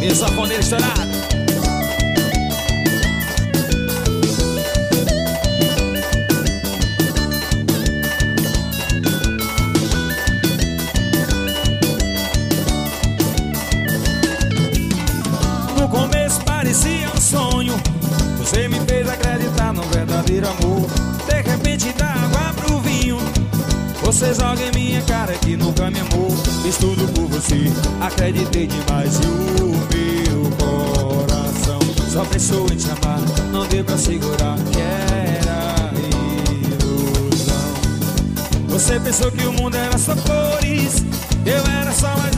E o safoneiro estourado. No começo parecia um sonho, você me fez acreditar no verdadeiro amor. De repente dá água pro vinho, você joga em minha cara que nunca me amou. Fiz tudo por você, acreditei demais e o meu coração só pensou em te amar. Não deu pra segurar que era ilusão. Você pensou que o mundo era só flores, eu era só mais